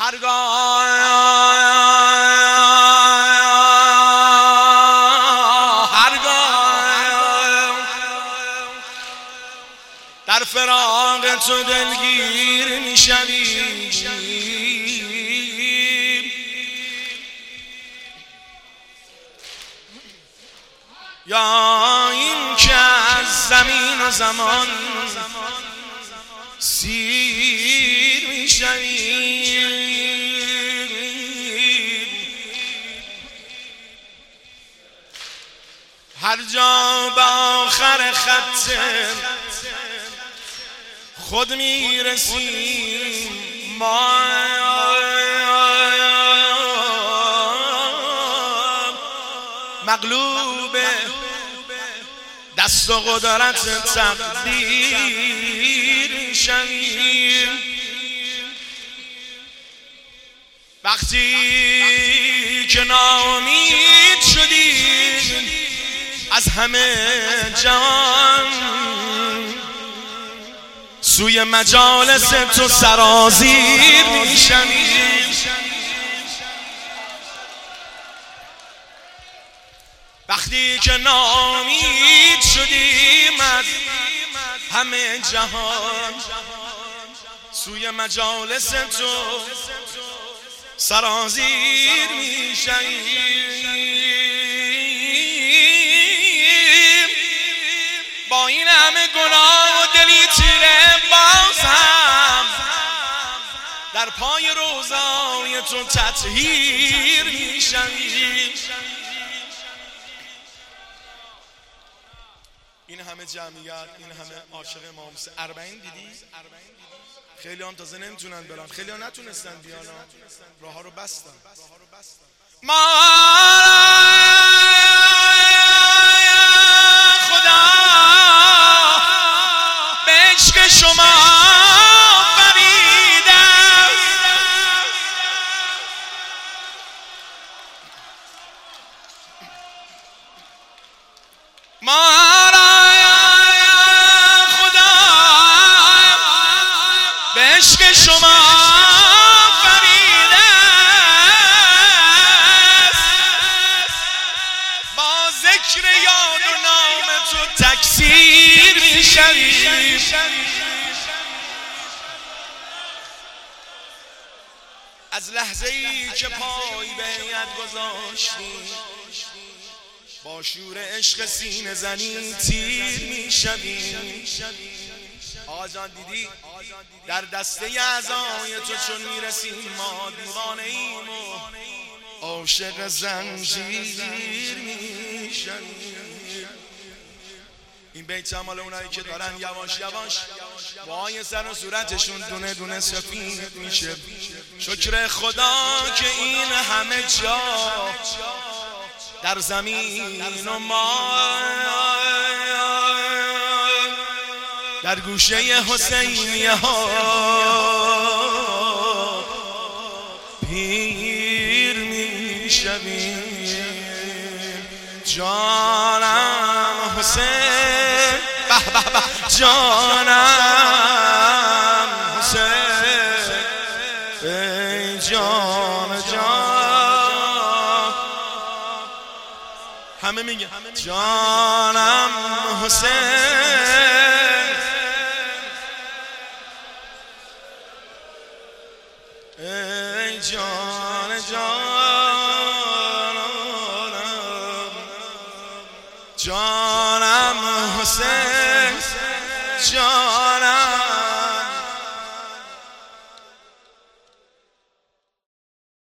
هرگاه در فراق تو دلگیر میشوی، یا این که از زمین و زمان سیر میشوی. هر جا به آخر خط خود میرسیم ما، مغلوب دست و قدرت تقدیر میشویم. وقتی که ناامید شدیم از همه جان، سوی مجالس تو سرازیر میشویم. وقتی که ناامید شدیم از همه جهان، سوی مجالس تو سرازیر میشویم. با این همه گناه و دلی تیره باز هم در پای روضای تو تطهیر میشویم. این همه جمعیت، این همه عاشق امام حسین. 40 دیدی؟ خیلی هم تازه نمیتونن برن، خیلی ها نتونستن بیان، راه ها رو بستن. ما خدا به عشق شما فریدم، ما عشق شما فرید است، با ذکر یاد و نام تو تکثیر میشویم. از لحظه ای که پای به بیعت گذاشتیم، با شور عشق سینه زنی تیر میشویم. آقا جان دیدی؟ در دسته اعضای تو چون میرسیم ما دیوانه ایم و عاشق زنجیر میشویم. این بیت مال اونایی که دارن یواش یواش موهای سر و صورتشون دونه دونه سفید میشه. شکر خدا که این همه جا در زمین و ما در گوشه حسینیه ها پیر میشویم. جانم حسین، به به به، جانم حسین، ای جان جان، همه میگه جانم حسین، ای جان جانم، جانم حسین، جانم